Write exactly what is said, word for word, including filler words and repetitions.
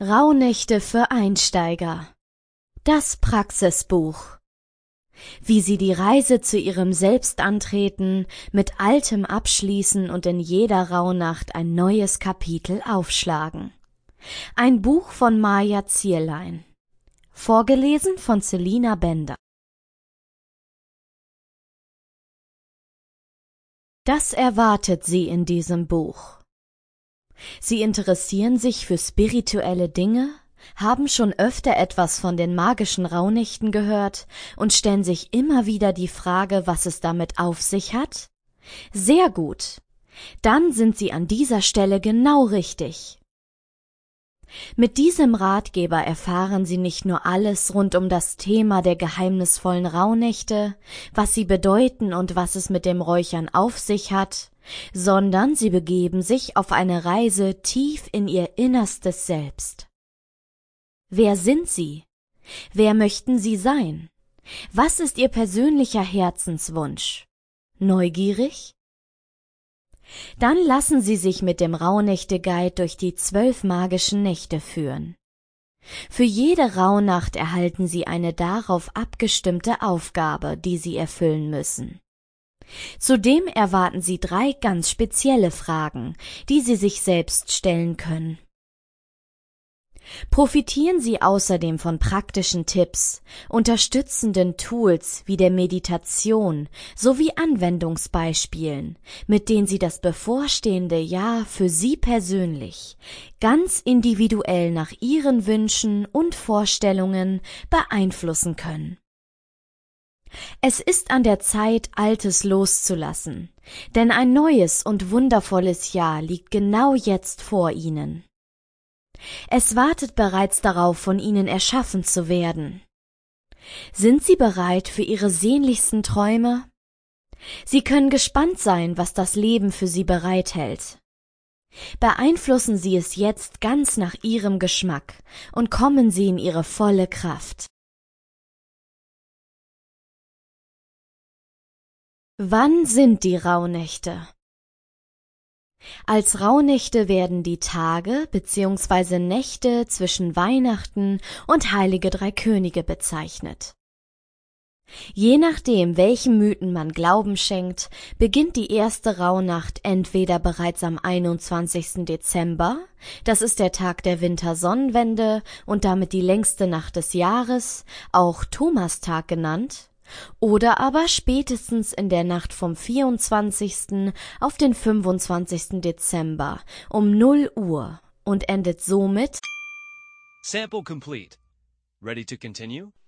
Rauhnächte für Einsteiger. Das Praxisbuch. Wie Sie die Reise zu Ihrem Selbst antreten, mit Altem abschließen und in jeder Rauhnacht ein neues Kapitel aufschlagen. Ein Buch von Maja Zierlein. Vorgelesen von Selina Bender. Das erwartet Sie in diesem Buch. Sie interessieren sich für spirituelle Dinge, haben schon öfter etwas von den magischen Rauhnächten gehört und stellen sich immer wieder die Frage, was es damit auf sich hat? Sehr gut. Dann sind Sie an dieser Stelle genau richtig. Mit diesem Ratgeber erfahren Sie nicht nur alles rund um das Thema der geheimnisvollen Rauhnächte, was sie bedeuten und was es mit dem Räuchern auf sich hat, sondern Sie begeben sich auf eine Reise tief in Ihr innerstes Selbst. Wer sind Sie? Wer möchten Sie sein? Was ist Ihr persönlicher Herzenswunsch? Neugierig? Dann lassen Sie sich mit dem Rauhnächte-Guide durch die zwölf magischen Nächte führen. Für jede Rauhnacht erhalten Sie eine darauf abgestimmte Aufgabe, die Sie erfüllen müssen. Zudem erwarten Sie drei ganz spezielle Fragen, die Sie sich selbst stellen können. Profitieren Sie außerdem von praktischen Tipps, unterstützenden Tools wie der Meditation sowie Anwendungsbeispielen, mit denen Sie das bevorstehende Jahr für Sie persönlich, ganz individuell nach Ihren Wünschen und Vorstellungen beeinflussen können. Es ist an der Zeit, Altes loszulassen, denn ein neues und wundervolles Jahr liegt genau jetzt vor Ihnen. Es wartet bereits darauf, von Ihnen erschaffen zu werden. Sind Sie bereit für Ihre sehnlichsten Träume? Sie können gespannt sein, was das Leben für Sie bereithält. Beeinflussen Sie es jetzt ganz nach Ihrem Geschmack und kommen Sie in Ihre volle Kraft. Wann sind die Rauhnächte? Als Rauhnächte werden die Tage bzw. Nächte zwischen Weihnachten und Heilige Drei Könige bezeichnet. Je nachdem, welchen Mythen man Glauben schenkt, beginnt die erste Rauhnacht entweder bereits am einundzwanzigsten Dezember, das ist der Tag der Wintersonnenwende und damit die längste Nacht des Jahres, auch Thomastag genannt, oder aber spätestens in der Nacht vom vierundzwanzigsten auf den fünfundzwanzigsten Dezember um null Uhr und endet somit. Sample complete. Ready to continue?